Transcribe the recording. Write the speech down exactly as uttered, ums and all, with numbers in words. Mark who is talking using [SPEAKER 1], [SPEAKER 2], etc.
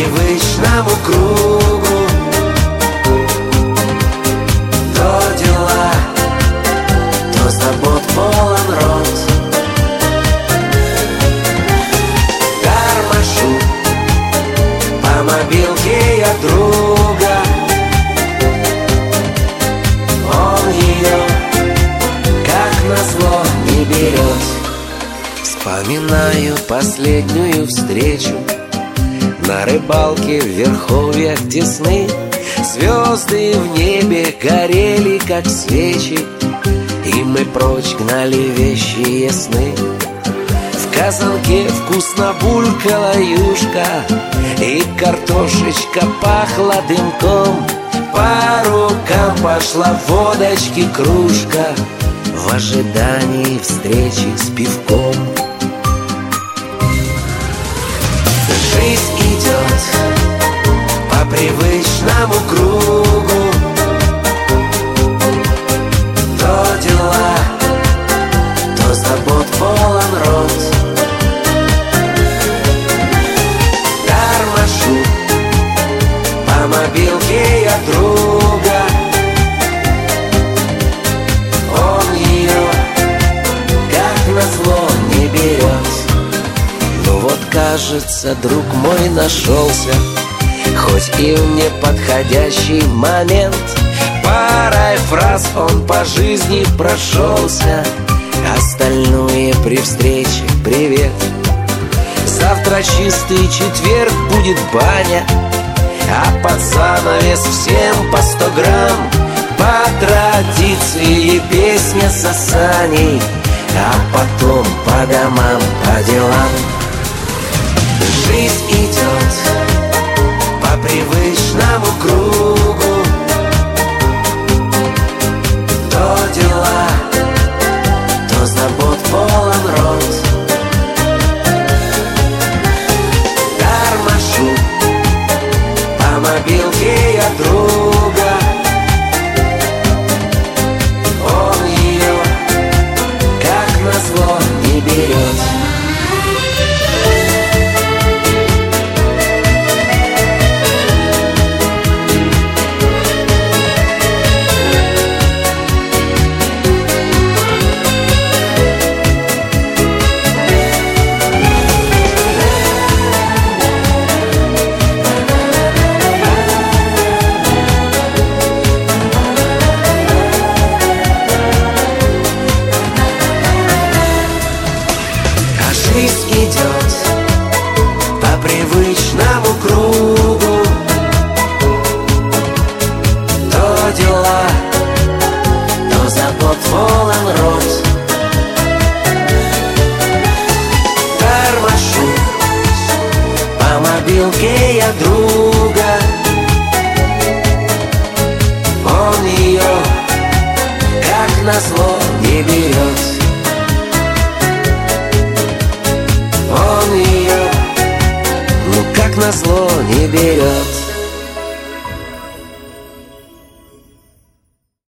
[SPEAKER 1] привычному кругу. То дела, то забот полон рот. Тормошу по мобилке я друга. Он ее, как назло, не берет. Вспоминаю последнюю встречу на рыбалке в верховьях Десны. Звезды в небе горели, как свечи, и мы прочь гнали вещие сны. В казанке вкусно булькала юшка, и картошечка пахла дымком. По рукам пошла водочки кружка в ожидании встречи с пивком. Жизнь идет по привычному кругу. То дела, то забот полон рот. Тормошу по мобилке я друга. Он ее, как назло, не берет. Ну вот, кажется, друг мой нашелся, хоть и в неподходящий момент. Парой фраз он по жизни прошелся, остальное при встрече привет. Завтра чистый четверг, будет баня, а под занавес всем по сто грамм. По традиции песня с Асаней, а потом по домам, по делам. Жизнь идет по привычному кругу. То дела, то забот полон рот. Тормошу по мобилке я друга. Он ее, как назло, не берет. Жизнь идет по привычному кругу. То дела, то забот полон рот. Тормошу по мобилке я друга. Он ее, как назло, не берет. Он ее, ну как назло, не берет.